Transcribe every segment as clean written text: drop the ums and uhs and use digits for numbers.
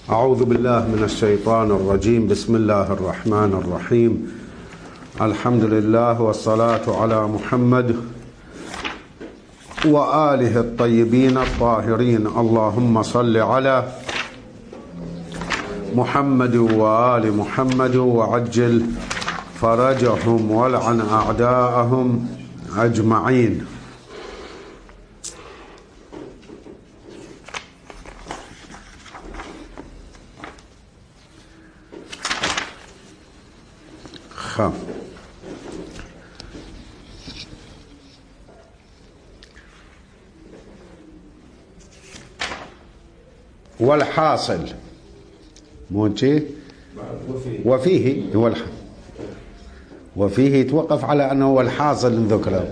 أعوذ بالله من الشيطان الرجيم. بسم الله الرحمن الرحيم. الحمد لله والصلاة على محمد وآله الطيبين الطاهرين. اللهم صل على محمد وآل محمد وعجل فرجهم والعن أعداءهم أجمعين. والحاصل موجه وفيه يتوقف على أنه هو الحاصل ذكره.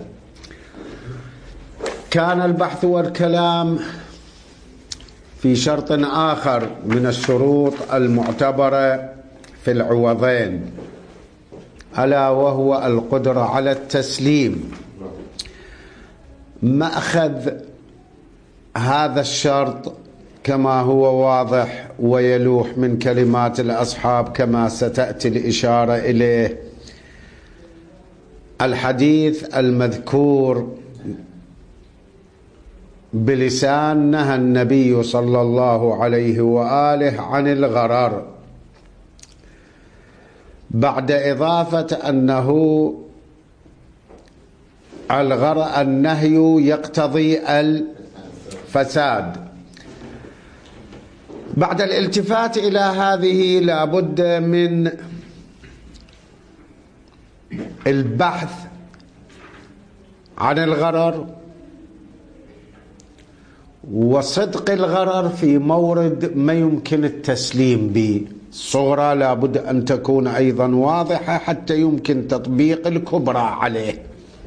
كان البحث والكلام في شرط آخر من الشروط المعتبرة في العوضين، ألا وهو القدرة على التسليم. مأخذ هذا الشرط كما هو واضح ويلوح من كلمات الأصحاب كما ستأتي الإشارة إليه. الحديث المذكور بلسان نهى النبي صلى الله عليه وآله عن الغرر، بعد إضافة أنه النهي يقتضي الفساد. بعد الالتفات إلى هذه لابد من البحث عن الغرر وصدق الغرر في مورد ما يمكن التسليم به. الصغرى لابد أن تكون أيضا واضحة حتى يمكن تطبيق الكبرى عليه.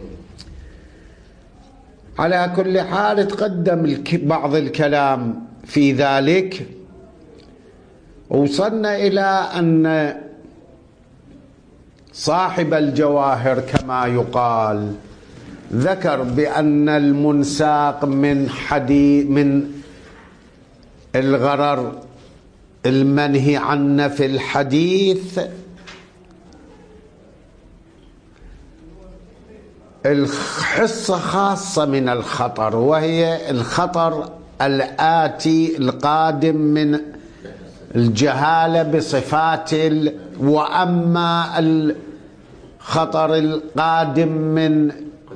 على كل حال تقدم بعض الكلام في ذلك. وصلنا إلى أن صاحب الجواهر كما يقال ذكر بأن المنساق من الغرر المنهي عنه في الحديث الحصة خاصة من الخطر، وهي الخطر الآتي القادم من الجهالة بصفات وأما الخطر القادم من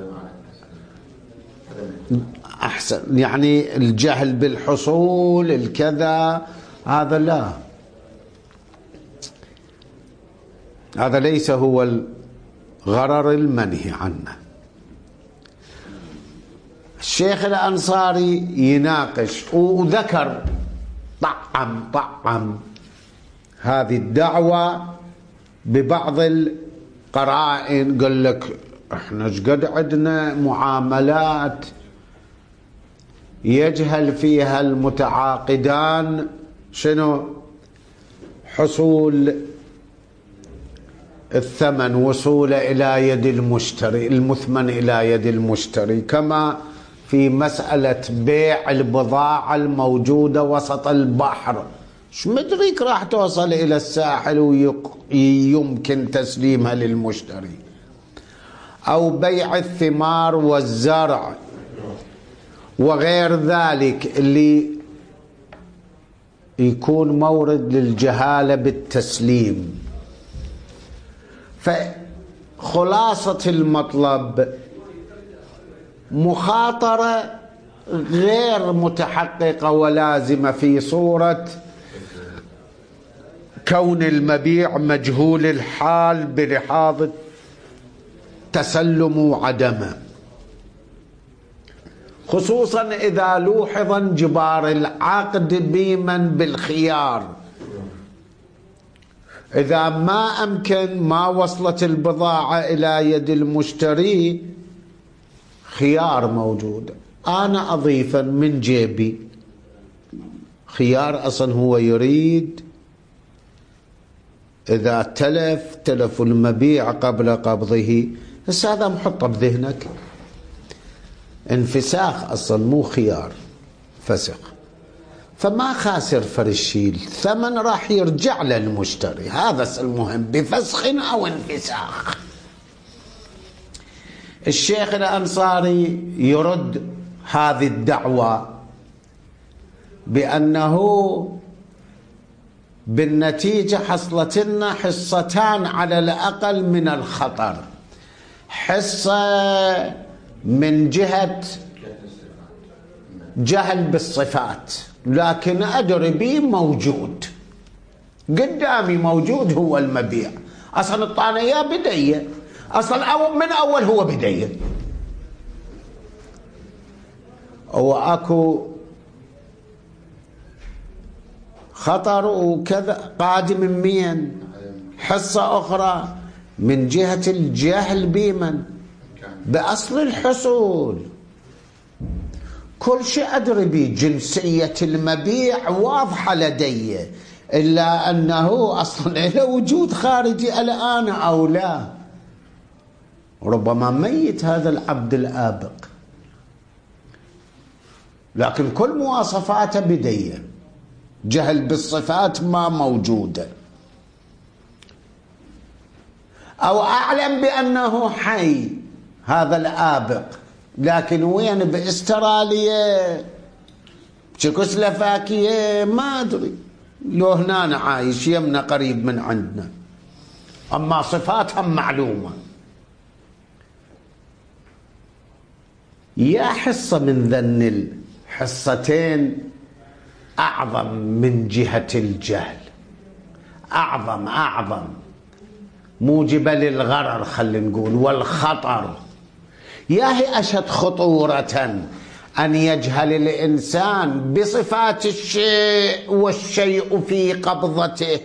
أحسن يعني الجهل بالحصول الكذا، هذا لا، هذا ليس هو الغرر المنهي عنه. الشيخ الأنصاري يناقش وذكر طعم هذه الدعوة ببعض القرائن. قال لك احنا قد عندنا معاملات يجهل فيها المتعاقدان شنو حصول الثمن، وصوله إلى يد المشتري، المثمن إلى يد المشتري، كما في مسألة بيع البضاعة الموجودة وسط البحر. شو مدريك راح توصل إلى الساحل ويمكن تسليمها للمشتري، أو بيع الثمار والزرع وغير ذلك اللي يكون مورد للجهالة بالتسليم. فخلاصة المطلب مخاطرة غير متحققة ولازمة في صورة كون المبيع مجهول الحال بلحاظ تسلم وعدمه، خصوصا إذا لوحظ انجبار العقد بمن بالخيار. إذا ما أمكن ما وصلت البضاعة إلى يد المشتري خيار موجود، أنا أضيفا من جيبي خيار. أصلا هو يريد إذا تلف المبيع قبل قبضه، بس هذا محطة بذهنك انفساخ، أصلا مو خيار، فسخ. فما خاسر فرشيل، ثمن راح يرجع للمشتري. هذا المهم، بفسخ أو انفساخ. الشيخ الأنصاري يرد هذه الدعوة بأنه بالنتيجة حصلت لنا حصتان على الأقل من الخطر. حصة من جهة جهل بالصفات، لكن أدري به موجود قدامي، موجود هو المبيع. أصلا الطانية بدية، أصلا من أول هو بدية، وأكو خطر وكذا قادم من مين؟ حصة أخرى من جهة الجهل بمن؟ بأصل الحصول. كل شيء أدري به، جنسية المبيع واضحة لدي، إلا أنه أصلا له وجود خارجي الآن أو لا. ربما ميت هذا العبد الآبق، لكن كل مواصفاته بدية، جهل بالصفات ما موجودة. أو أعلم بأنه حي هذا الآبق، لكن وين؟ بإستراليا، تشيكوسلوفاكيا، ما أدري، لو هنا عايش يمنا قريب من عندنا، أما صفاتهم معلومة. يا حصة من ذن الحصتين أعظم من جهة الجهل، أعظم موجبة للغرر خلينا نقول والخطر. ياهي أشد خطورة أن يجهل الإنسان بصفات الشيء والشيء في قبضته،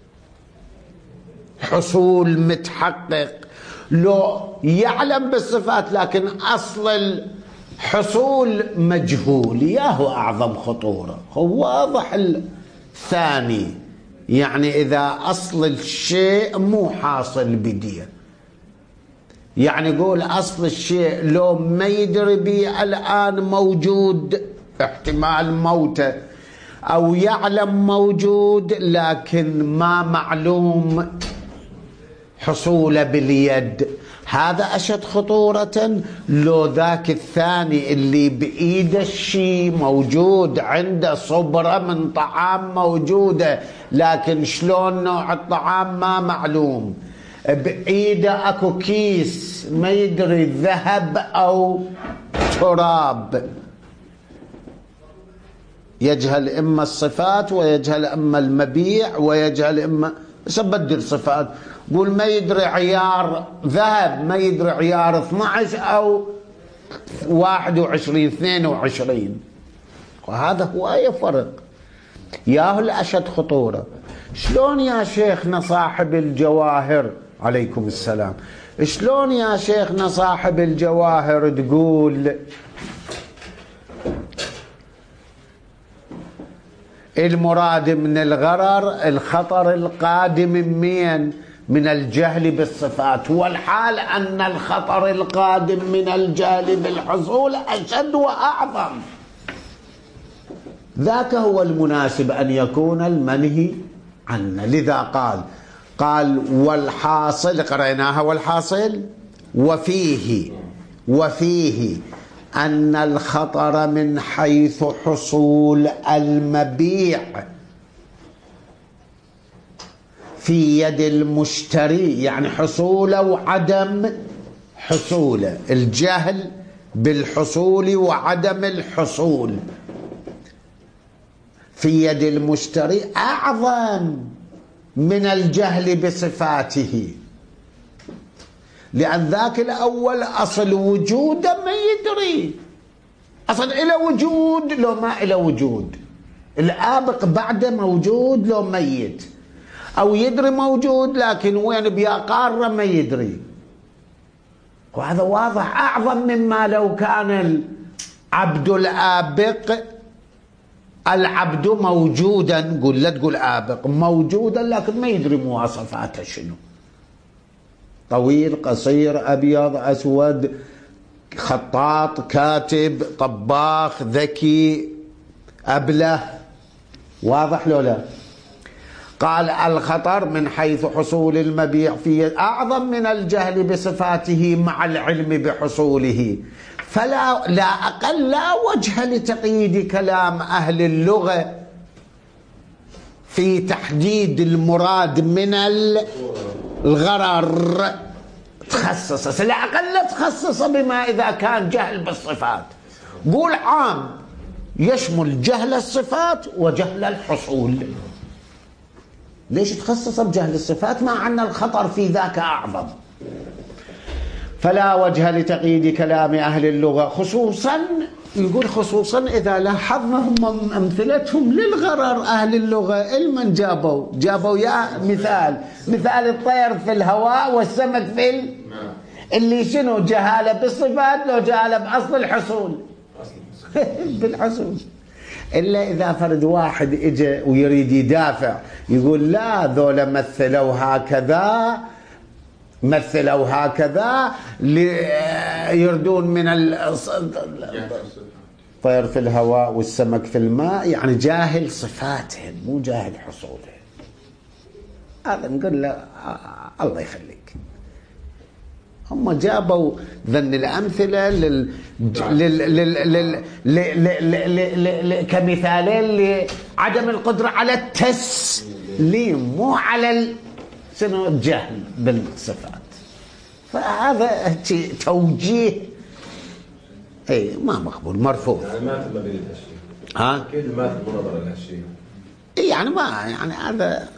حصول متحقق. لو يعلم بالصفات لكن أصل الحصول مجهول، ياهو أعظم خطورة. هو واضح الثاني، يعني إذا أصل الشيء مو حاصل بديه، يعني يقول أصل الشيء لو ما يدري به الآن موجود، احتمال موته، أو يعلم موجود لكن ما معلوم حصوله باليد، هذا أشد خطورة. لو ذاك الثاني اللي بإيده الشيء موجود، عنده صبرة من طعام موجودة، لكن شلون نوع الطعام ما معلوم، بإيده أكو كيس ما يدري ذهب أو تراب، يجهل إما الصفات ويجهل إما المبيع ويجهل إما بدل صفات. قول ما يدري عيار ذهب، ما يدري عيار 12 أو 21 22، وهذا هو أي فرق. ياهو الأشد خطورة. شلون يا شيخنا صاحب الجواهر، عليكم السلام، شلون يا شيخنا صاحب الجواهر تقول المراد من الغرر الخطر القادم من من الجهل بالصفات، والحال أن الخطر القادم من الجهل بالحصول أشد وأعظم. ذاك هو المناسب أن يكون المنهي عنه. لذا قال والحاصل، قرأناها والحاصل، وفيه أن الخطر من حيث حصول المبيع في يد المشتري، يعني حصوله وعدم حصوله، الجهل بالحصول وعدم الحصول في يد المشتري أعظم من الجهل بصفاته، لأن ذاك الأول أصل وجوده ما يدري، أصل إلى وجود لو ما إلى وجود، الآبق بعده موجود لو ميت، أو يدري موجود لكن وين بيا قارة ما يدري. وهذا واضح أعظم مما لو كان العبد الآبق، العبد موجودا، قل لا تقول آبق، موجودا لكن ما يدري مواصفاته شنو، طويل قصير أبيض أسود، خطاط كاتب طباخ ذكي أبله، واضح لو لا؟ قال الخطر من حيث حصول المبيع فيه أعظم من الجهل بصفاته مع العلم بحصوله، فلا لا أقل لا وجه لتقييد كلام أهل اللغة في تحديد المراد من الغرر. تخصص لا أقل تخصص بما إذا كان جهل بالصفات. قول عام يشمل جهل الصفات وجهل الحصول. ليش تخصص بجهل الصفات مع أن الخطر في ذاك أعظم؟ فلا وجه لتقييد كلام أهل اللغة خصوصا، يقول خصوصا إذا لاحظنا هم أمثلتهم للغرر. أهل اللغة المن جابوا يا مثال الطير في الهواء والسمك في اللي شنو جهالة بالصفات لو جهالة بأصل الحصول بالحصول. إلا إذا فرد واحد إجا ويريد يدافع يقول لا ذولا مثلوا هكذا يردون من الطير في الهواء والسمك في الماء، يعني جاهل صفاتهم مو جاهل حصولهم. هذا نقول له الله يخليك. هم جابوا ذن الأمثلة كمثالين لعدم القدرة على التسليم مو على شنو الجهل بالصفات. فهذا توجيه ما مقبول، مرفوض. يعني ما تم بين الشيء. اكيد ما تم نظر لهالشيء. يعني هذا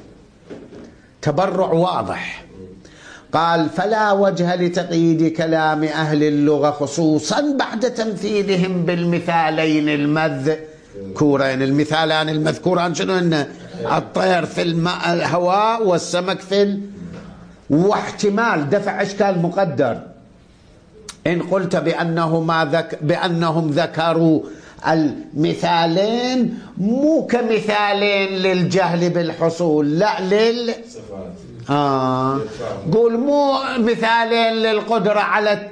تبرع واضح. قال فلا وجه لتقييد كلام أهل اللغة خصوصا بعد تمثيلهم بالمثالين المذكورين. المثالان المذكوران شنو هن؟ الطير في الماء الهواء والسمك في واحتمال دفع إشكال مقدر إن قلت بأنهم ذكروا المثالين مو كمثالين للجهل بالحصول، لا قول مو مثالين للقدرة على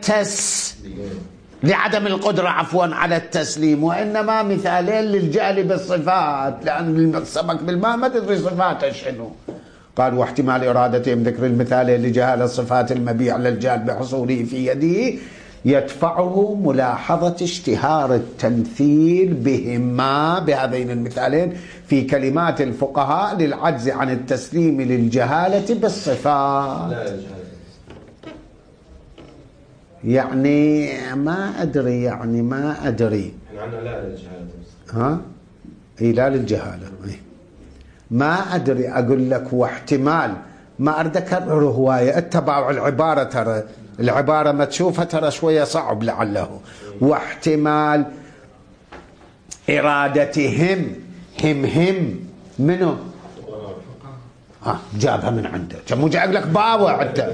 لعدم القدرة على التسليم، وإنما مثالين للجهل بالصفات، لأن السمك بالماء ما تدري صفاته شنو. قال واحتمال إرادتهم ذكر المثالين لجهالة صفات المبيع للجهل بحصوله في يده يدفعه ملاحظة اشتهار التمثيل بهما بهذين المثالين في كلمات الفقهاء للعجز عن التسليم للجهالة بالصفات. يعني ما أدري احنا عندنا لا للجهالة. لا للجهالة. ما أدري أقول لك واحتمال ما أريد أكرر هواية. اتبعوا العبارة، ترى العبارة ما تشوفها ترى شوية صعب لعله. واحتمال إرادتهم هم منو؟ جابها من عنده، مو جايب لك بابا حتى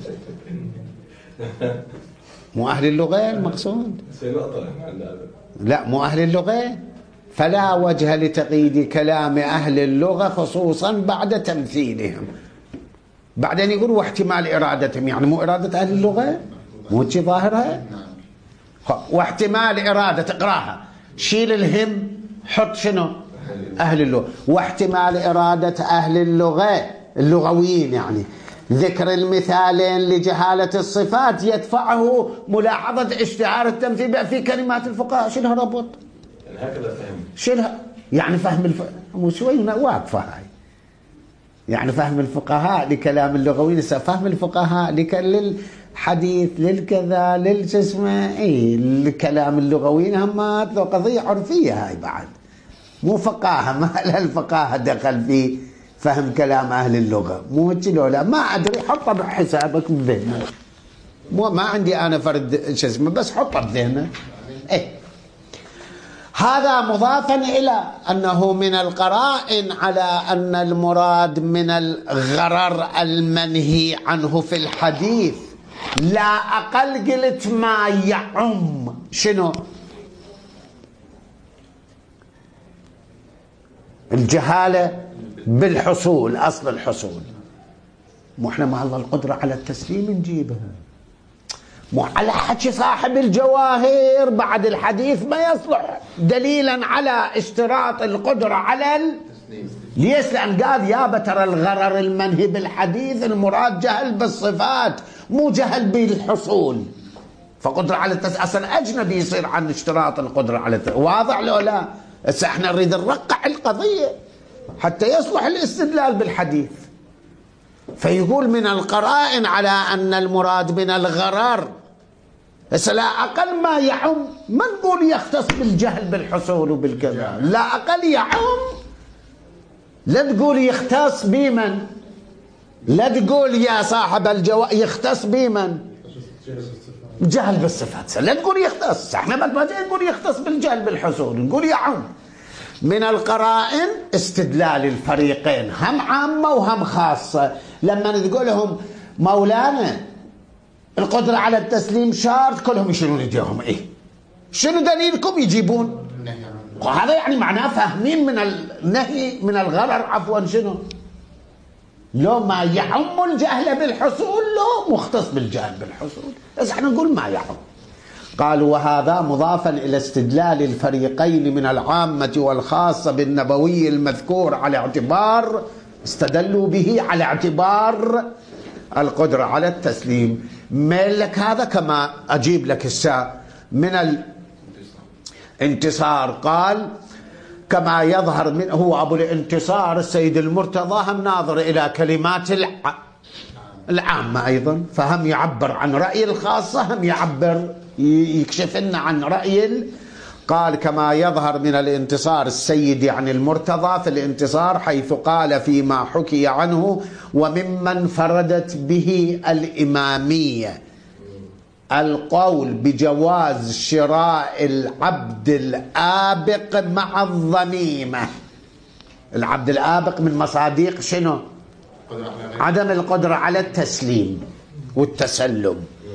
مو أهل اللغة المقصود. لا مو أهل اللغة. فلا وجه لتقييد كلام أهل اللغة خصوصا بعد تمثيلهم. بعدين يقول واحتمال إرادتهم، يعني مو إرادة أهل اللغة، مو شي ظاهرها. واحتمال إرادة، اقراها شيل الهم حط شنو؟ أهل اللغة. واحتمال إرادة أهل اللغة اللغويين يعني ذكر المثالين لجهالة الصفات يدفعه ملاحظة اشتهار التمثيل في كلمات الفقهاء. شنها ربط؟ يعني هكذا فهم. شنها يعني فهم مو شوي واقفة هاي. يعني فهم الفقهاء لكلام اللغويين، فهم الفقهاء للحديث للكذا للجسمة الكلام اللغويين هم قضية عرفية هاي بعد، مو فقاهة. ما لها الفقاهة دخل في فهم كلام أهل اللغة، مو لا ما أدري. حطه بحسابك بذهنك، ما عندي أنا فرد بس حطه بذهنك. هذا مضافا إلى أنه من القرائن على أن المراد من الغرر المنهي عنه في الحديث لا أقل قلت ما يعم شنو؟ الجهالة بالحصول، أصل الحصول. مو احنا مع الله القدرة على التسليم نجيبها، مو على حكي صاحب الجواهر بعد الحديث ما يصلح دليلا على اشتراط القدرة على ليش؟ لأن قال يا ترى الغرر المنهي بالحديث المراد جهل بالصفات مو جهل بالحصول. فقدرة على أصلا أجنبي يصير عن اشتراط القدرة على واضح لو لا؟ هسه احنا نريد نرقع القضية حتى يصلح الاستدلال بالحديث. فيقول من القرائن على أن المراد من الغرر. هسه لا أقل ما يعم، ما نقول يختص بالجهل بالحصول وبالكذا، لا أقل يعم. لا تقول يختص بمن، لا تقول يا صاحب الجواب يختص بمن؟ جهل بالصفات. لا تقول يختص، احنا ما نقول يختص بالجهل بالحصول، نقول يعم. من القرائن استدلال الفريقين هم عامة وهم خاصة. لما نقول لهم مولانا القدرة على التسليم شرط، كلهم يشيلون ايديهم. ايه شنو دليلكم؟ يجيبون. وهذا يعني معناه فاهمين من النهي من الغرر عفوا شنو؟ لو ما يعم الجهل بالحصول لو مختص بالجهل بالحصول، بس احنا نقول ما يعم. قالوا وهذا مضافا إلى استدلال الفريقين من العامة والخاصة بالنبوي المذكور على اعتبار استدلوا به على اعتبار القدرة على التسليم. مالك هذا كما أجيب لك الساعة من الانتصار. قال كما يظهر من هو أبو الانتصار السيد المرتضى هم ناظر إلى كلمات العامة أيضا، فهم يعبر عن رأي الخاصة، هم يعبر يكشف لنا عن رأي. قال كما يظهر من الانتصار السيد يعني المرتضى في الانتصار حيث قال فيما حكي عنه وممن فردت به الإمامية القول بجواز شراء العبد الآبق مع الضميمة. العبد الآبق من مصادق شنو؟ عدم القدرة على التسليم والتسلم.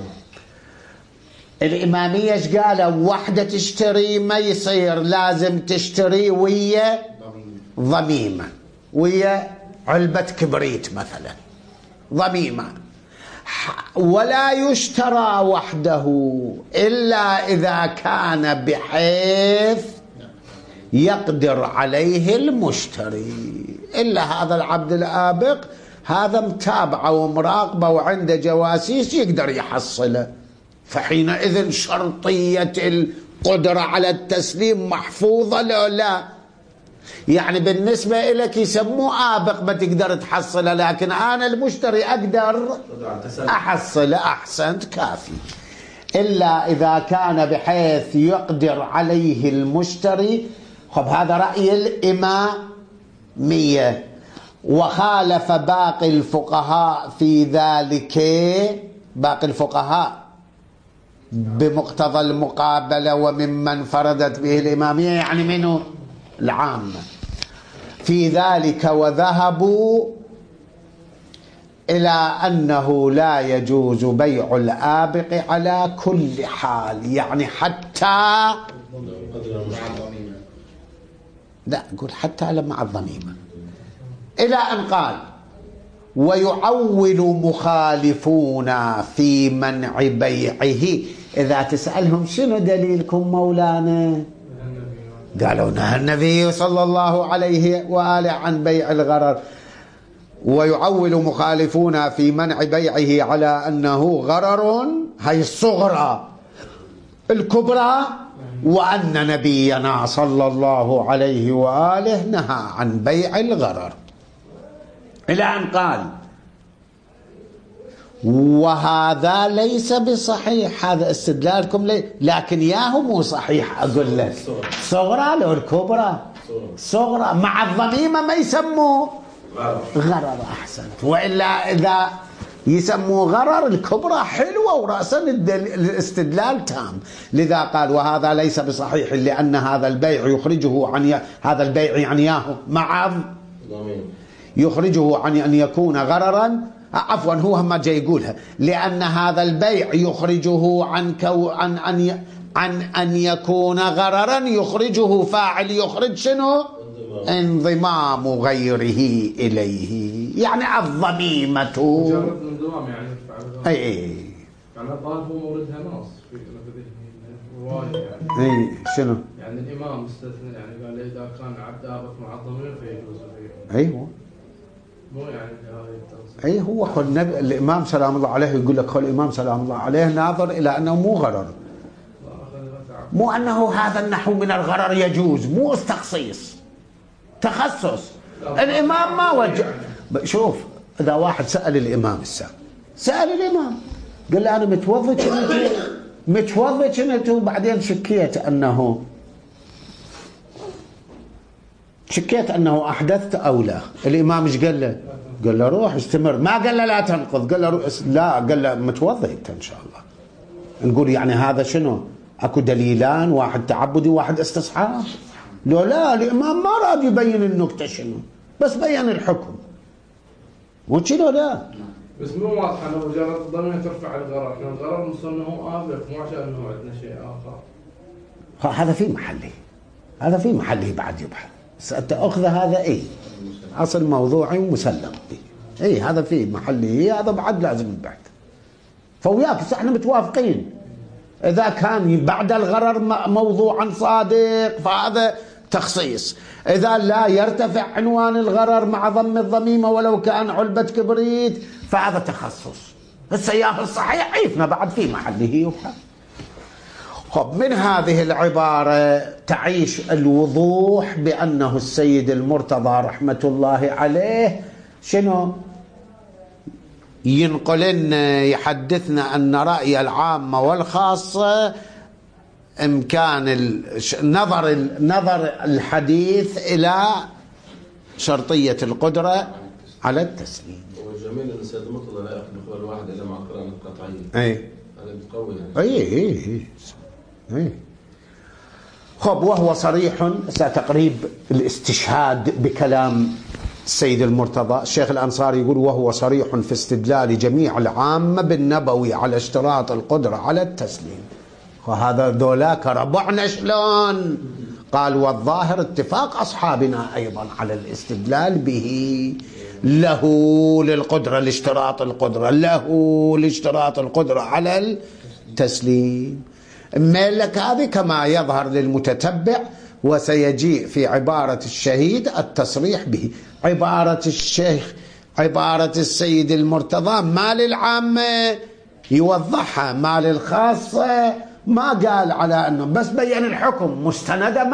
الإمامية ايش قالوا؟ وحدة تشتري ما يصير، لازم تشتري ويا ضميمة، ويا علبة كبريت مثلا ضميمة. ولا يشترى وحده إلا إذا كان بحيث يقدر عليه المشتري. إلا هذا العبد الآبق هذا متابعة ومراقبة وعنده جواسيس يقدر يحصله، فحينئذ شرطية القدرة على التسليم محفوظة لو لا. يعني بالنسبة لك يسموه آبق ما تقدر تحصله، لكن أنا المشتري أقدر أحصله. أحسنت كافي. إلا إذا كان بحيث يقدر عليه المشتري. خب هذا رأي الإمامية. وخالف باقي الفقهاء في ذلك، باقي الفقهاء بمقتضى المقابلة وممن فردت به الإمامية يعني منه العامة في ذلك، وذهبوا إلى أنه لا يجوز بيع الآبق على كل حال، يعني حتى لا أقول حتى مع الضميمة، إلى أن قال ويعول مخالفون في منع بيعه. إذا تسألهم شنو دليلكم مولانا؟ قالوا نهى النبي صلى الله عليه وآله عن بيع الغرر. ويعول مخالفون في منع بيعه على أنه غرر، هي الصغرى. الكبرى وأن نبينا صلى الله عليه وآله نهى عن بيع الغرر، إلى أن قال وهذا ليس بصحيح. هذا استدلالكم لكن ياهو مو صحيح. أقول لك صغرى لو الكبرى صغرى مع الضميمة ما يسموه غرر. أحسنت. وإلا إذا يسموه غرر الكبرى حلوة ورأسا الاستدلال تام. لذا قال وهذا ليس بصحيح لأن هذا البيع يخرجه عن هذا البيع يعني ياهو مع يخرجه عن أن يكون غررا. عفوا هو ما جاي يقولها، لأن هذا البيع يخرجه عن أن يكون غررا، يخرجه فاعل يخرج شنو؟ انضمام غيره إليه، يعني الضميمة مجرد انضمام يعني أي يعني قال هو موردها نص في الرواية يعني. شنو؟ يعني الإمام استثنى، يعني قال إذا كان عبد آبق مع الضمير فيجوز فيه. أيوه مو يعني هذه التفصيل. أي هو الإمام سلام الله عليه يقول لك الإمام سلام الله عليه ناظر إلى أنه مو غرر، مو أنه هذا النحو من الغرر يجوز، مو استخصيص، تخصص. الإمام ما وجه. شوف إذا واحد سأل الإمام سأل الإمام قال له أنا متوضي كنت وبعدين شكيت أنه أحدثت أو لا. الإمام إيش قال له؟ قال له روح استمر، ما قال له لا تنقض، قال له لا، قال له متوضي أنت إن شاء الله. نقول يعني هذا شنو؟ أكو دليلان، واحد تعبدي وواحد استصحاب. لا الإمام ما راد يبين النكتة شنو، بس بين الحكم. وشنو لا؟ بس مو واضحة انه مجرد الضمير ترفع الغرر، عشان الغرر مصنه آبق، مو عشان انه عندنا شيء آخر. هذا في محله بعد يبحث. سأتأخذ هذا أصل موضوعي ومسلم به. هذا في محله، هذا بعد لازم البحث. فوياك احنا متوافقين. إذا كان بعد الغرر موضوعا صادق فهذا تخصيص. إذا لا يرتفع عنوان الغرر مع ضم الضميمة ولو كان علبة كبريت فهذا تخصص. السياق الصحيح عيفنا بعد في محله يبحث. خب من هذه العبارة تعيش الوضوح بأنه السيد المرتضى رحمة الله عليه شنو ينقلنا يحدثنا أن رأي العامة والخاصة إمكان نظر الحديث إلى شرطية القدرة على التسليم. وجميل أن السيد المرتضى لا يأخذ بقول واحد إلا مع القرآن القطعي. هذا بتقوي يعني. خب وهو صريح. ستقريب الاستشهاد بكلام السيد المرتضى. الشيخ الأنصاري يقول وهو صريح في استدلال جميع العامة بالنبوي على اشتراط القدرة على التسليم. وهذا ذولاك ربعنا شلون؟ قال والظاهر اتفاق أصحابنا أيضا على الاستدلال به له للقدرة لاشتراط القدرة على التسليم. مالك هذه كما يظهر للمتتبع، وسيجيء في عبارة الشهيد التصريح به. عبارة السيد المرتضى ما للعامة يوضحها، ما للخاصة ما قال على أنه بس بين الحكم. مستندة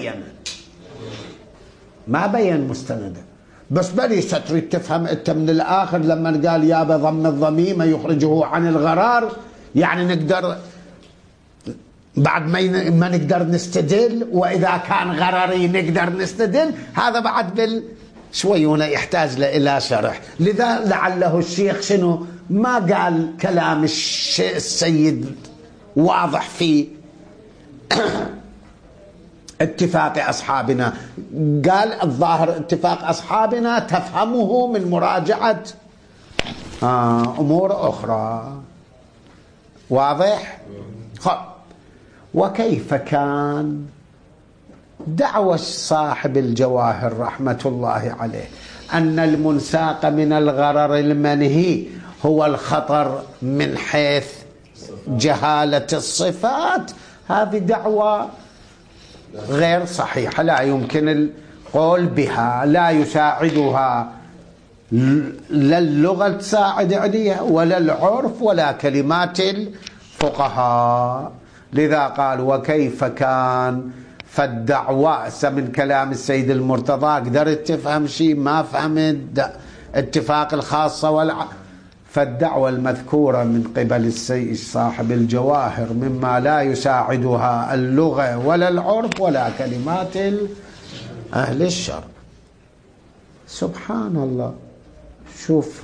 ما بين مستندة، بس بلي تريد تفهم أنت من الآخر لما قال يا بضم الضميمة يخرجه عن الغرار، يعني نقدر بعد ما نقدر نستدل، وإذا كان غرري نقدر نستدل. هذا بعد شوي هنا يحتاج إلى شرح. لذا لعله الشيخ شنو ما قال كلام السيد واضح في اتفاق أصحابنا، قال الظاهر اتفاق أصحابنا تفهمه من مراجعة أمور أخرى. واضح؟ وكيف كان دعوى صاحب الجواهر رحمة الله عليه أن المنساق من الغرر المنهي هو الخطر من حيث جهالة الصفات؟ هذه دعوى غير صحيحة، لا يمكن القول بها، لا يساعدها لا اللغة تساعد عليها ولا العرف ولا كلمات الفقهاء. لذا قال وكيف كان. فالدعوى من كلام السيد المرتضى قدرت تفهم شيء ما فهمت اتفاق الخاصة فالدعوى المذكورة من قبل السيد صاحب الجواهر مما لا يساعدها اللغة ولا العرف ولا كلمات أهل الشر. سبحان الله. شوف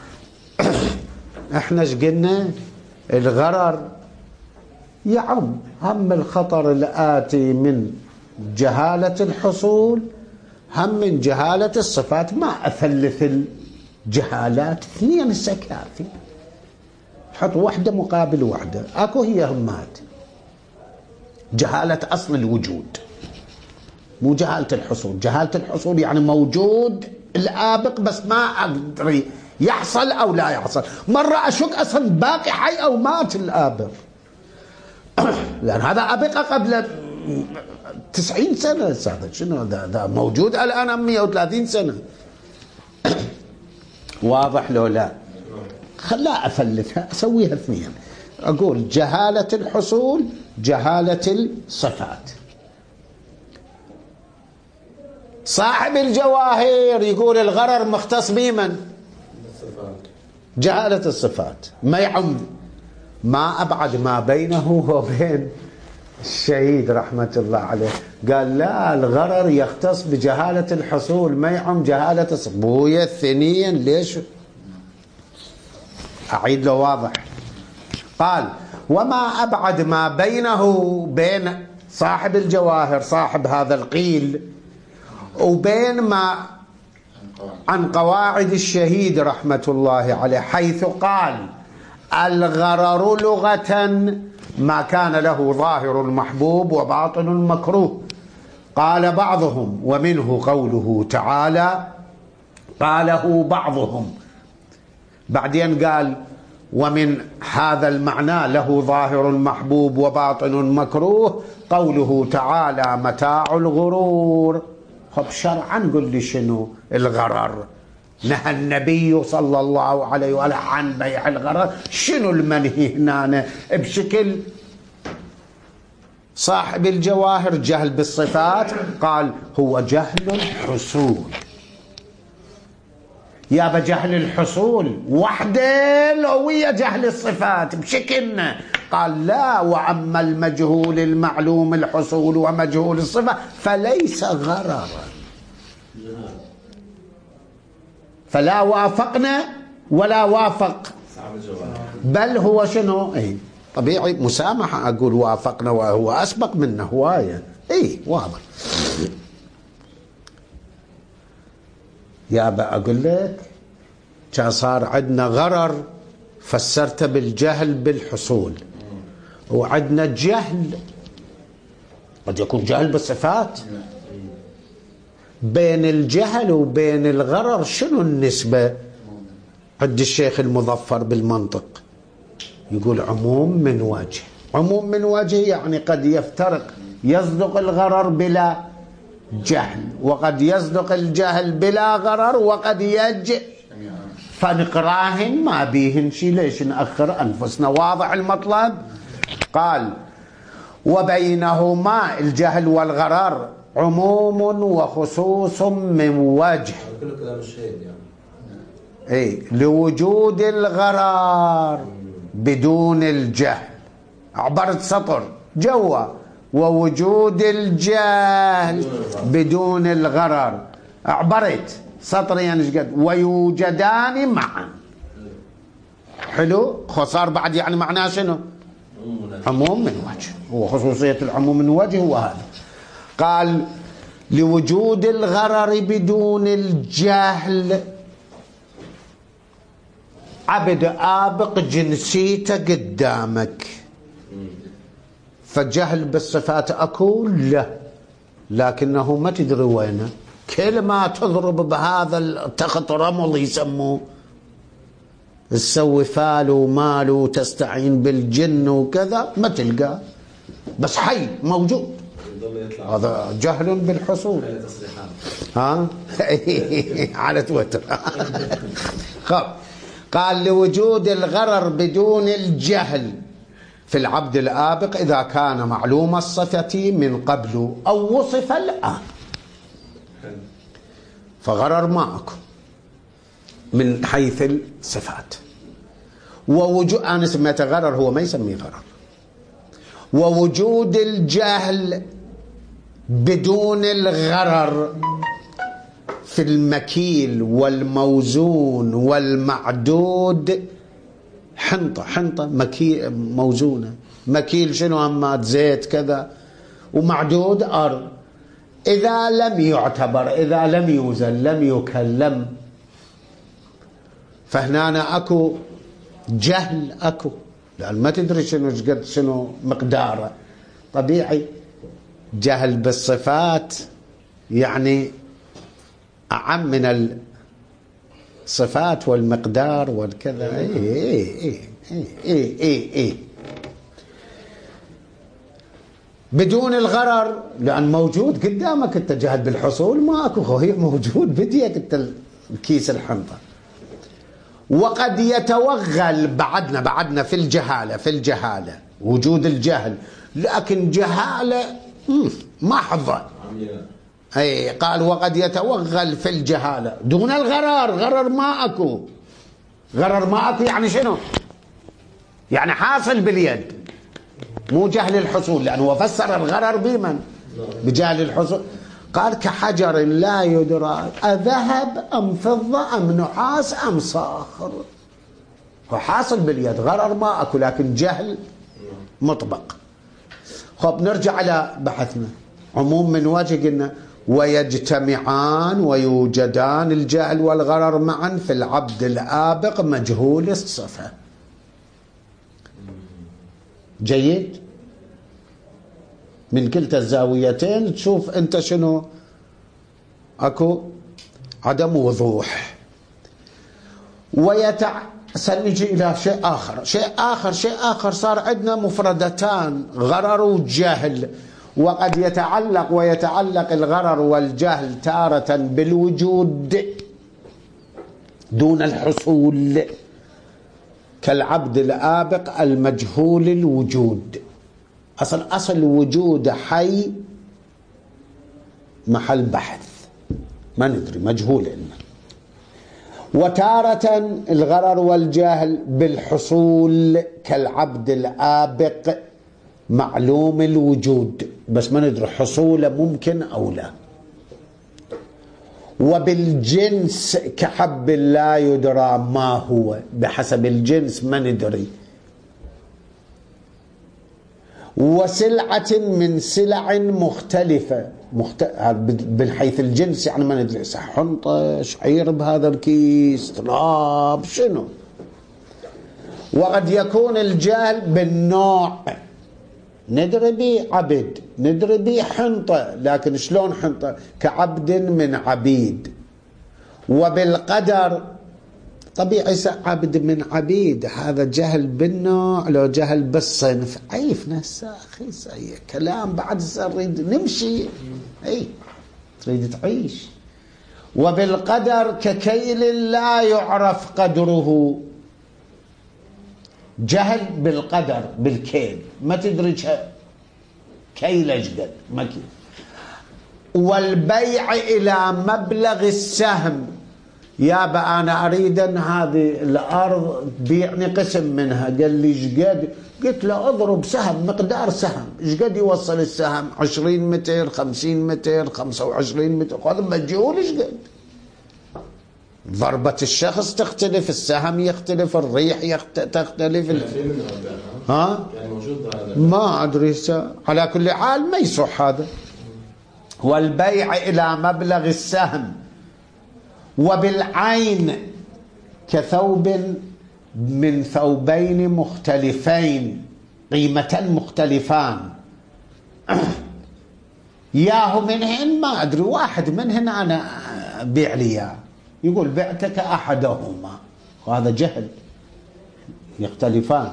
احنا ايش قلنا؟ الغرر يعم هم الخطر الآتي من جهالة الحصول، هم من جهالة الصفات. ما أثلث الجهالات، اثنين السكافي، حط واحدة مقابل واحدة. أكو هي همات جهالة أصل الوجود، مو جهالة الحصول. جهالة الحصول يعني موجود الآبق بس ما أقدر يحصل أو لا يحصل. مرة أشك أصلا باقي حي أو مات الآبق، لأن هذا أبقى قبل 90 سنة أستاذ، شنو ده موجود الآن 130 سنة. واضح لو لا؟ خلا أفلتها أسويها اثنين، أقول جهالة الحصول، جهالة الصفات. صاحب الجواهر يقول الغرر مختص بمن؟ جهالة الصفات، ما يعم. ما أبعد ما بينه وبين الشهيد رحمة الله عليه، قال لا الغرر يختص بجهالة الحصول، ما يعم جهالة الصفات. بويا الثنين ليش؟ أعيد له واضح. قال وما أبعد ما بينه بين صاحب الجواهر صاحب هذا القيل وبين ما عن قواعد الشهيد رحمة الله عليه، حيث قال الغرر لغة ما كان له ظاهر المحبوب وباطن المكروه. قال بعضهم ومنه قوله تعالى، قاله بعضهم، بعدين قال ومن هذا المعنى له ظاهر محبوب وباطن مكروه قوله تعالى متاع الغرور. خب شرعا قل لي شنو الغرر؟ نهى النبي صلى الله عليه وآله عن بيع الغرر، شنو المنهي هنا بشكل؟ صاحب الجواهر جهل بالصفات، قال هو جهل الحصول. يا بجهل الحصول وحده لو ويا جهل الصفات بشكلنا؟ قال لا، وأما المجهول المعلوم الحصول ومجهول الصفة فليس غررا. فلا وافقنا ولا وافق، بل هو شنو؟ اي طبيعي مسامحة، أقول وافقنا وهو أسبق منا هواية. اي واضح. يا أقول لك كان صار عندنا غرر فسرته بالجهل بالحصول، وعندنا جهل قد يكون جهل بالصفات. بين الجهل وبين الغرر شنو النسبة؟ عند الشيخ المظفر بالمنطق يقول عموم من وجه. عموم من وجه يعني قد يفترق، يصدق الغرر بلا جهل، وقد يصدق الجهل بلا غرر، وقد يجئ فنقراهن ما بيهن شي، ليش نأخر أنفسنا؟ واضح المطلب. قال وبينهما الجهل والغرر عموم وخصوص من وجه، كل كلام الشهيد يعني. اي لوجود الغرر بدون الجهل، عبرت سطر جوا، ووجود الجهل بدون الغرر، عبرت سطر يعني قد ويوجدان معا. حلو، صار بعد يعني معناه شنو؟ عموم من وجه، هو خصوصية العموم من وجه هو هذا. قال لوجود الغرر بدون الجهل. عبد آبق جنسيته قدامك، فجهل بالصفات أكو؟ لا، لكنه ما تدري وينه. كل ما تضرب بهذا التخت رمل يسموه، تسوي فال ومال وتستعين بالجن وكذا ما تلقاه، بس حي موجود. هذا جهل بالحصول. ها على تويتر. قال لوجود الغرر بدون الجهل في العبد الآبق إذا كان معلوم الصفة من قبل أو وصف الآن، فغرر معكم من حيث الصفات. ووجود، أنا سميته غرر، هو ما يسميه غرر. ووجود الجهل بدون الغرر في المكيل والموزون والمعدود. حنطة مكيل موزونة، مكيل شنو؟ همات زيت كذا، ومعدود أرض. إذا لم يعتبر، إذا لم يوزن، لم يكلم، فهنا أكو جهل، أكو لأن ما تدري شنو قد شنو مقداره. طبيعي جهل بالصفات يعني أعم من الصفات والمقدار والكذا. إيه. بدون الغرر، لأن موجود قدامك أنت جهل بالحصول، ماكو، هي موجود بديك أنت الكيس الحنطة. وقد يتوغل، بعدنا في الجهالة وجود الجهل، لكن جهالة محضة. أي قال وقد يتوغل في الجهالة دون الغرر. غرر ما أكو يعني شنو؟ يعني حاصل باليد، مو جهل الحصول، لأنه فسر الغرر بمن؟ بجهل الحصول. قال كحجر لا يدرى أذهب أم فضة أم نحاس أم صاخر. هو حاصل باليد، غرر ما أكو، لكن جهل مطبق. خب نرجع على بحثنا. عموم من وجه قلنا ويجتمعان ويوجدان الجهل والغرر معا في العبد الآبق مجهول الصفة. جيد؟ من كلتا الزاويتين تشوف انت شنو اكو عدم وضوح. سنجي الى شيء اخر صار عندنا مفردتان، غرر وجهل. وقد يتعلق الغرر والجهل تارة بالوجود دون الحصول، كالعبد الآبق المجهول الوجود. أصل وجود حي محل بحث، ما ندري، مجهول لنا. وتارة الغرر والجهل بالحصول، كالعبد الآبق معلوم الوجود، بس ما ندري حصوله ممكن أو لا. وبالجنس كحب لا يدرى ما هو، بحسب الجنس ما ندري. وسلعة من سلع مختلفة، بالحيث الجنس يعني ما ندري حنطة شعير بهذا الكيس، تراب، شنو. وقد يكون الجهل بالنوع، ندري به عبد، ندري به حنطة، لكن شلون حنطة؟ كعبد من عبيد. وبالقدر طبيعي عبد من عبيد، هذا جهل بالنوع لو جهل بالصنف. عيفنا أخي، كلام بعد نريد نمشي، تريد تعيش. وبالقدر ككيل لا يعرف قدره، جهل بالقدر بالكيل، ما تدري كيل اجدد ما كيل. والبيع إلى مبلغ السهم، يابا أنا أريد أن هذه الأرض بيعني قسم منها. قال لي شقد؟ قلت له أضرب سهم، مقدار سهم، شقد يوصل السهم؟ 20 متر، 50 متر، 25 متر، هذا مجهول شقد. ضربة الشخص تختلف، السهم يختلف، الريح تختلف. ها؟ يعني موجود هذا؟ ما أدري. على كل حال ما يصح هذا. والبيع إلى مبلغ السهم. وبالعين كثوب من ثوبين مختلفين، قيمتان مختلفان. ياهو منهن ما أدري، واحد منهن أنا بيع لي إياه، يقول بعتك أحدهما، وهذا جهل، يختلفان.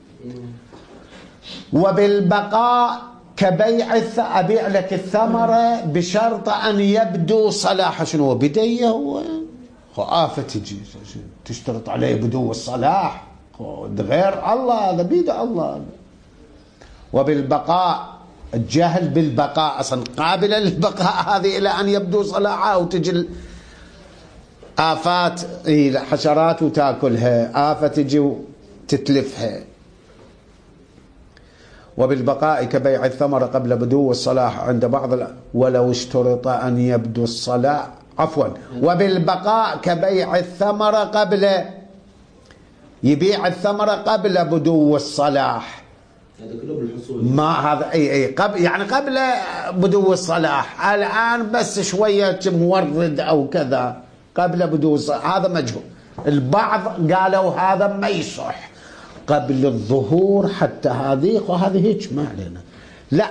وبالبقاء كبيع أبيع لك الثمرة بشرط أن يبدو صلاح. شنو بديه؟ هو آفة تجي تشترط عليه بدو الصلاح، غير الله، هذا بيد الله. وبالبقاء الجهل بالبقاء، أصلا قابلة للبقاء هذه إلى أن يبدو صلاحها، وتجي آفات حشرات وتاكلها، آفة تجي وتتلفها. وبالبقاء كبيع الثمرة قبل بدو الصلاح عند بعض ولو اشترط أن يبدو الصلاح، عفوا. وبالبقاء كبيع الثمرة قبل، يبيع الثمرة قبل بدو الصلاح. هذا كله بالحصول. ما هذا قبل، يعني قبل بدو الصلاح، الآن بس شوية مورد أو كذا قبل بدو الصلاح، هذا مجهول. البعض قالوا هذا ما يصح قبل الظهور حتى هذه، وهذه هيك ما علينا. لا،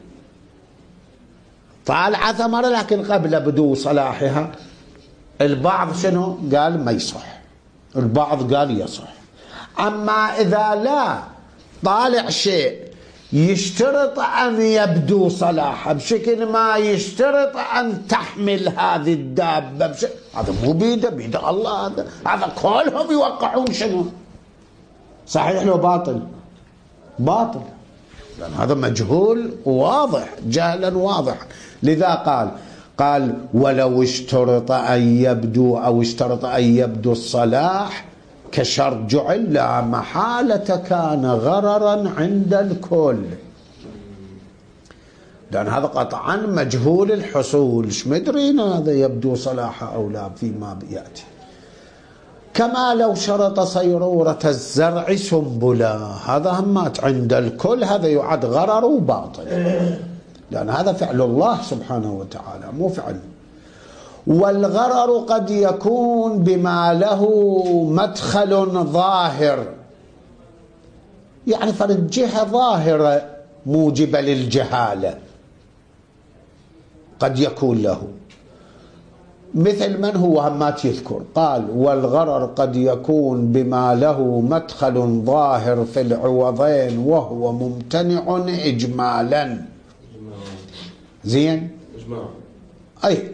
طالعة ثمرة لكن قبل بدو صلاحها. البعض شنو قال؟ ما يصح. البعض قال يصح. أما إذا لا طالع شيء يشترط أن يبدو صلاحه بشكل ما يشترط أن تحمل هذه الدابة هذا مو بيده، بيد الله. هذا كلهم يوقعون شنو؟ صحيح لو باطل؟ باطل، لأن هذا مجهول واضح، جهلا واضحا. لذا قال ولو اشترط أن يبدو أو اشترط أن يبدو الصلاح كشرط جعل لا محالة كان غررا عند الكل، لأن هذا قطعا مجهول الحصول، ايش مدرين هذا يبدو صلاحه أو لا فيما يأتي. كما لو شرط صيرورة الزرع سنبلا، هذا همات عند الكل، هذا يعد غرر وباطل، لأن هذا فعل الله سبحانه وتعالى مو فعل. والغرر قد يكون بما له مدخل ظاهر، يعني فرد جهة ظاهرة موجبة للجهالة قد يكون له، مثل من هو همات يذكر. قال والغرر قد يكون بما له مدخل ظاهر في العوضين وهو ممتنع إجمالا. زين أي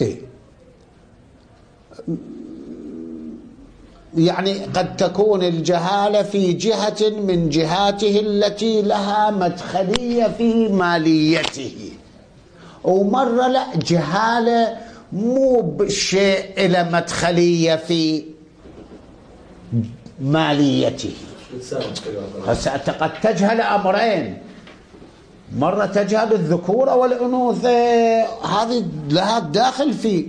يعني قد تكون الجهالة في جهة من جهاته التي لها مدخلية في ماليته، ومرة لا، جهالة مو بشيء إلى مدخلية في ماليته. هسه أنت قد تجهل أمرين، مرة تجهل الذكورة والأنوثة، هذه لها داخل فيه،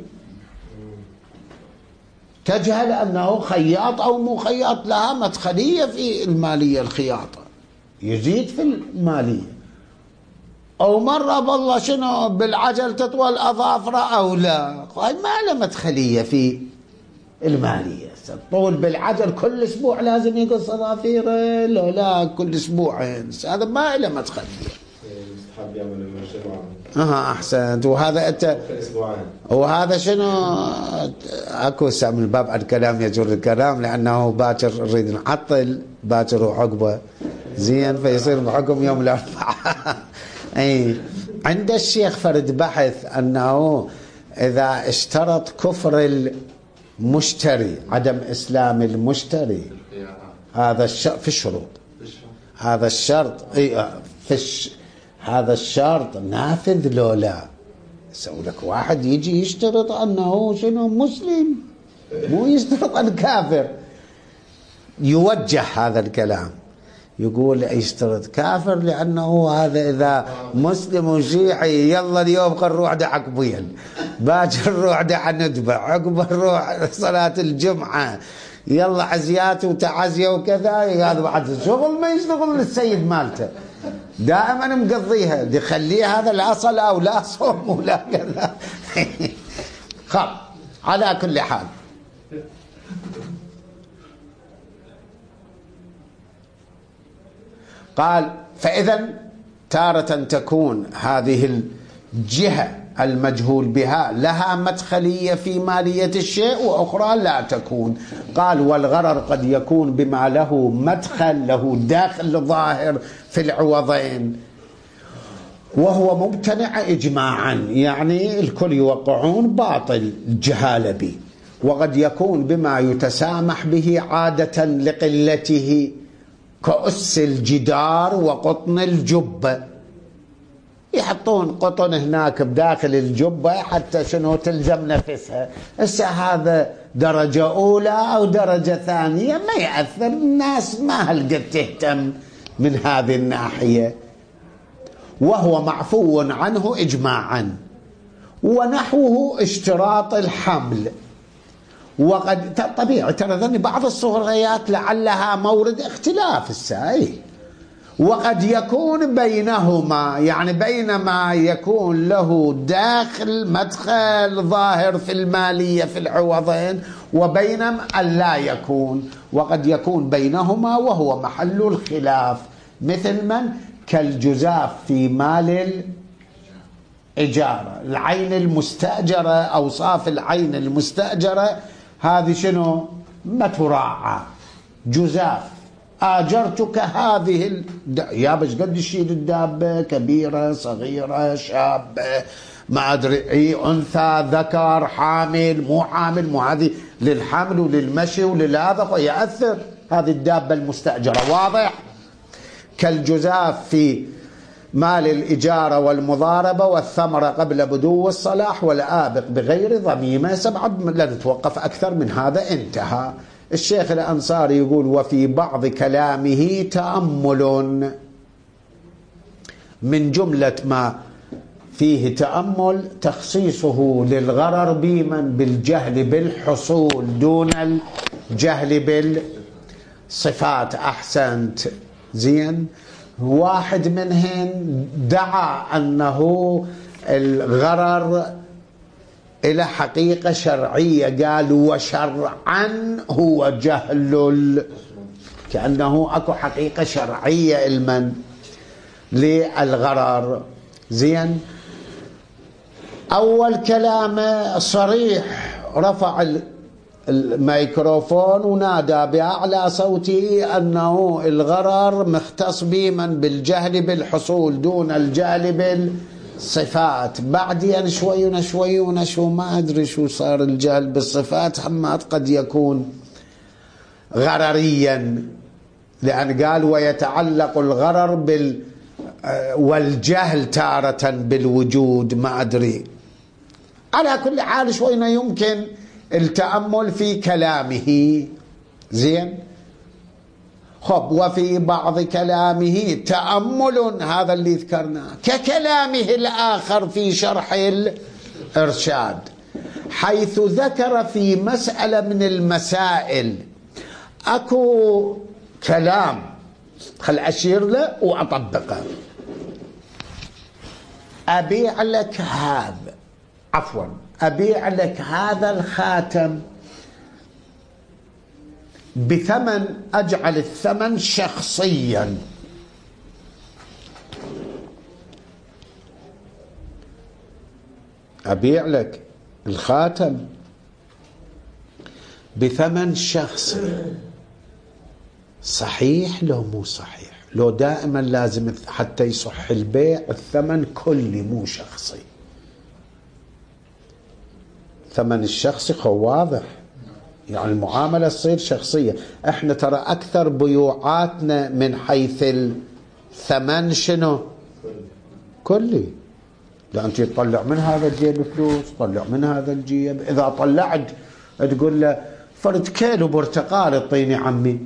تجهل أنه خياط أو مو خياط، لها مدخلية في المالية، الخياطة يزيد في المالية. أو مرة بالله شنو بالعجل تطوى الأظافر أو لا، ما له مدخلية في المالية. طول بالعجل كل أسبوع لازم يقص أظافيره، لو لا كل أسبوعين، هذا ما له مدخلية. أحسنت. وهذا أنت وهذا شنو أكو من الباب عن الكلام يجر الكلام، لأنه باكر نريد نعطل باكر وعقبه زين فيصير بحكم يوم الأربعاء. أي عند الشيخ فرد بحث أنه إذا اشترط كفر المشتري عدم إسلام المشتري، هذا الشرط في الشروط، هذا الشرط هذا الشرط نافذ لو لا. يسوي لك واحد يجي يشترط أنه شنو مسلم، مو يشترط أن كافر، يوجه هذا الكلام، يقول يشترط كافر لأنه هذا إذا مسلم وشيعي يلا اليوم خل نروح دعك بيل، باكر نروح دع ندبع، عقب نروح صلاة الجمعة، يلا عزيات وتعزية وكذا. هذا بعد شغل ما يشتغل للسيد مالته، دائما مقضيها، يخليه هذا الأصل أو لا صوم ولا كذا. خب على كل حال، قال فإذا تارة تكون هذه الجهة المجهول بها لها مدخلية في مالية الشيء، وأخرى لا تكون. قال والغرر قد يكون بما له مدخل، له داخل ظاهر في العوضين، وهو ممتنع إجماعا، يعني الكل يوقعون باطل الجهالة به. وقد يكون بما يتسامح به عادة لقلته كأس الجدار وقطن الجبة، يحطون قطن هناك بداخل الجبة حتى شنو تلزم نفسها. هسه هذا درجة أولى أو درجة ثانية ما يأثر، الناس ما هلقد تهتم من هذه الناحية، وهو معفو عنه إجماعا. ونحوه اشتراط الحمل، وقد طبيعي ترى ذني بعض الصغريات لعلها مورد اختلاف السائل، وقد يكون بينهما، يعني بينما يكون له داخل مدخل ظاهر في المالية في العوضين وبينما لا يكون، وقد يكون بينهما وهو محل الخلاف، مثل من كالجزاف في مال الإجارة، العين المستأجرة، أوصاف العين المستأجرة هذه شنو ما تراعى، جزاف آجرتك هذه يا بس قد يشيل الدابة، كبيرة صغيرة شابة ما أدري أنثى ذكر حامل مو حامل، مو هذه للحمل وللمشي وللهذا فيأثر هذه الدابة المستأجرة. واضح؟ كالجزاف في مال الإجارة والمضاربة والثمرة قبل بدو الصلاح والآبق بغير ضميمة. 7 لا نتوقف أكثر من هذا. انتهى. الشيخ الأنصاري يقول وفي بعض كلامه تأمل. من جملة ما فيه تأمل تخصيصه للغرر بالجهل بالحصول دون الجهل بالصفات. أحسنت. زين. واحد منهم دعا أنه الغرر إلى حقيقة شرعية، قال وشرعا هو جهل، كأنه أكو حقيقة شرعية المن للغرر. زين. أول كلامه صريح، رفع الميكروفون ونادى بأعلى صوته أنه الغرر مختص بمن بالجهل بالحصول دون الجهل بالصفات. بعدين شوي ما أدري شو صار الجهل بالصفات، حمات قد يكون غرريا، لأن قال ويتعلق الغرر والجهل تارة بالوجود. ما أدري. على كل حال شوينا يمكن التأمل في كلامه. زين. خب وفي بعض كلامه تأمل، هذا اللي ذكرناه، ككلامه الآخر في شرح الإرشاد، حيث ذكر في مسألة من المسائل أكو كلام، خل أشير له وأطبقه. أبيع لك هذا، عفوا أبيع لك هذا الخاتم بثمن، أجعل الثمن شخصيا. أبيع لك الخاتم بثمن شخصي. صحيح لو مو صحيح؟ لو دائما لازم حتى يصح البيع الثمن كلي مو شخصي. ثمن الشخصي واضح، يعني المعاملة تصير شخصية. احنا ترى أكثر بيوعاتنا من حيث الثمن شنو؟ كلي. لا أنت تطلع من هذا الجيب فلوس، طلع من هذا الجيب. إذا طلعت تقول له فرد كيلو برتقال اعطيني عمي،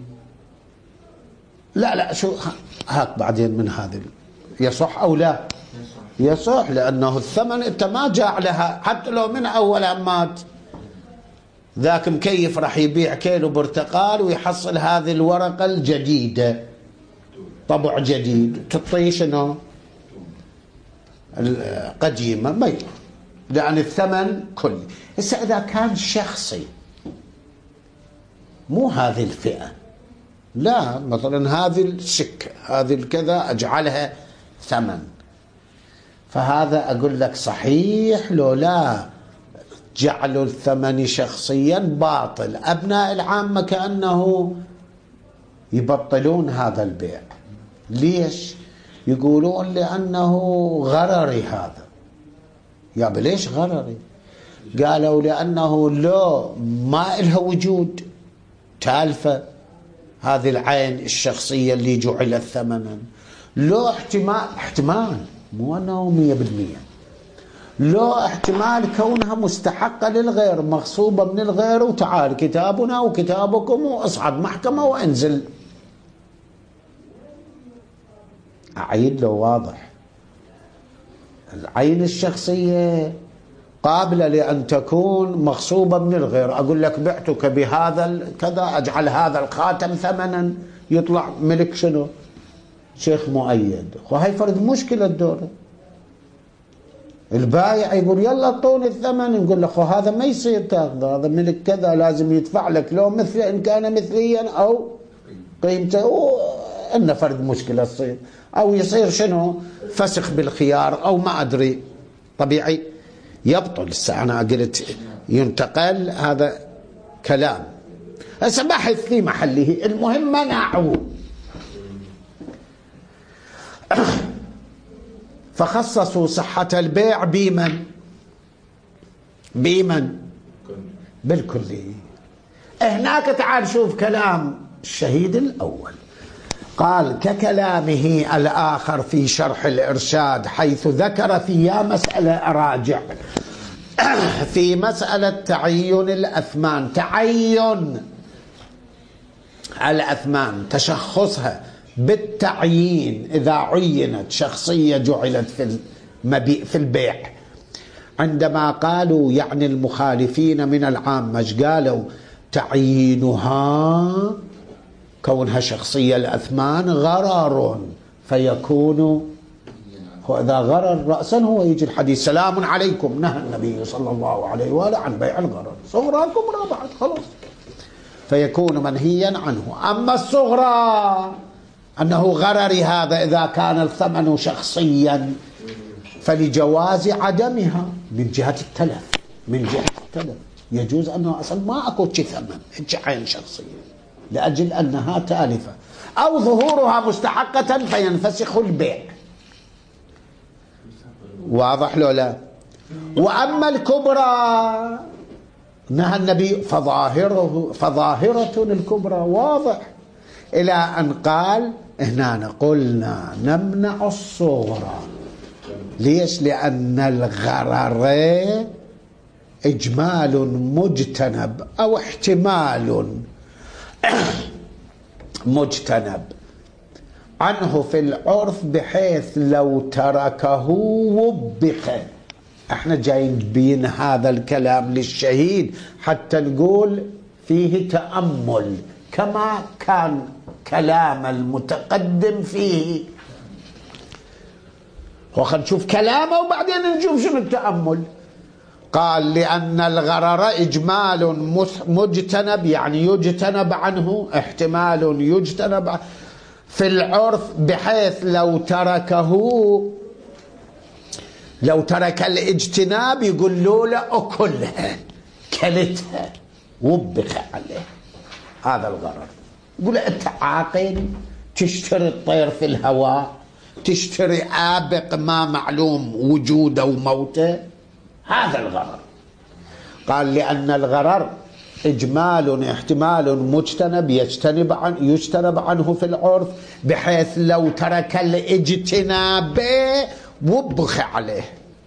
لا شو هاك بعدين من هذا، يصح أو لا؟ يصح، لأنه الثمن أنت ما جاء لها، حتى لو من أول مات ذاك مكيف راح يبيع كيلو برتقال ويحصل هذه الورقة الجديدة طبع جديد، تعطيه شنو؟ القديمة ما يصح، لأن الثمن كلي. هسه إذا كان شخصي مو هذه الفئة، لا مثلا هذه السكة هذه الكذا أجعلها ثمن، فهذا أقول لك صحيح لو لا جعل الثمن شخصيا باطل. أبناء العامة كأنه يبطلون هذا البيع. ليش؟ يقولون لأنه غرري هذا. يا ليش غرري؟ قالوا لأنه لو ما إلها وجود تالفة هذه العين الشخصية اللي جعلت ثمنا، لو احتمال مو أنه 100%، لو احتمال كونها مستحقة للغير، مغصوبة من الغير، وتعال كتابنا وكتابكم واصعد محكمة وانزل. أعيد لو واضح، العين الشخصية قابلة لأن تكون مغصوبة من الغير. أقول لك بعتك بهذا كذا، أجعل هذا الخاتم ثمنا، يطلع ملك شنو؟ شيخ مؤيد. وهي فرد مشكلة الدولة. البايع يقول يلا اعطوني الثمن، نقول له هذا ما يصير تاخذ، هذا ملك كذا لازم يدفع لك لو مثل إن كان مثليا أو قيمته، إن فرد مشكلة تصير، أو يصير شنو؟ فسخ بالخيار أو ما أدري. طبيعي يبطل. أنا قلت ينتقل، هذا كلام هسه بحث في محله. المهم منعوا فخصصوا صحة البيع بمن؟ بالكلي. هناك تعال شوف كلام الشهيد الأول، قال ككلامه الآخر في شرح الإرشاد حيث ذكر فيها مسألة أراجع في مسألة تعين الأثمان، تعين الأثمان تشخصها بالتعيين إذا عينت شخصية جعلت في البيع. عندما قالوا يعني المخالفين من العامة قالوا تعيينها كونها شخصية الأثمان غرر، فيكون وإذا غرر رأسا هو يجي الحديث سلام عليكم نهى النبي صلى الله عليه وآله عن بيع الغرر، صغرى كبرى بعد خلاص، فيكون منهيا عنه. أما الصغرى أنه غرر هذا إذا كان الثمن شخصيا فلجواز عدمها من جهة التلف، يجوز أنه أصلا ما أكو ثمن عين شخصية لأجل أنها تالفة، أو ظهورها مستحقة فينفسخ البيع. واضح لو لا؟ وأما الكبرى نهى النبي فظاهرة الكبرى واضح، إلى أن قال هنا قلنا نمنع الصغرى. ليش؟ لأن الغرر إجمال مجتنب أو احتمال مجتنب عنه في العرف بحيث لو تركه وبخ. احنا جايين نبين هذا الكلام للشهيد حتى نقول فيه تأمل كما كان كلام المتقدم فيه. وخلنا نشوف كلامه وبعدين نشوف شنو التأمل. قال لأن الغرر إجمال مجتنب يعني يجتنب عنه، احتمال يجتنب في العرف بحيث لو ترك الاجتناب يقول له أكلها كلتها وبخ عليه. هذا الغرر. يقول أنت عاقل تشتري الطير في الهواء، تشتري آبق ما معلوم وجوده وموته، هذا الغرر. قال لأن الغرر إجمال احتمال مجتنب يجتنب عنه في العرف بحيث لو ترك الاجتناب وبخ عليه.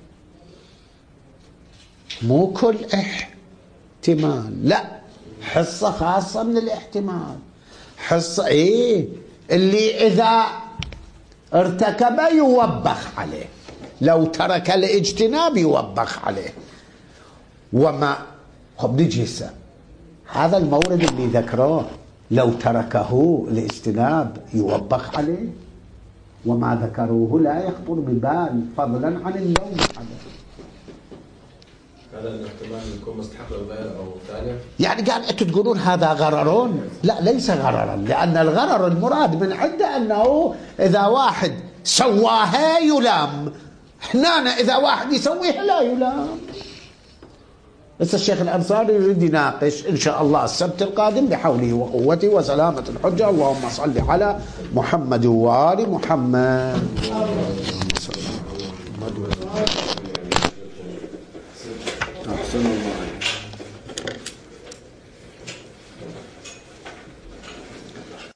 مو كل احتمال، لا، حصة خاصة من الاحتمال، حصة اللي إذا ارتكب يوبخ عليه، لو ترك الاجتناب يوبخ عليه. وما نجي هذا المورد اللي ذكره لو تركه الاجتناب يوبخ عليه، وما ذكروه لا يخطر ببال فضلا عن اللوم عليه. هذا الاحتمال يكون مستحق للغير أو تالف. يعني قال أنتم تقولون هذا غرر؟ لا، ليس غررا، لأن الغرر المراد من عنده أنه إذا واحد سواها يلام، هنا إذا واحد يسويها لا يلام. بس الشيخ الأنصاري يريد يناقش إن شاء الله السبت القادم بحوله وقوته وسلامة الحجة. اللهم صل على محمد وآل محمد. أحسن الله.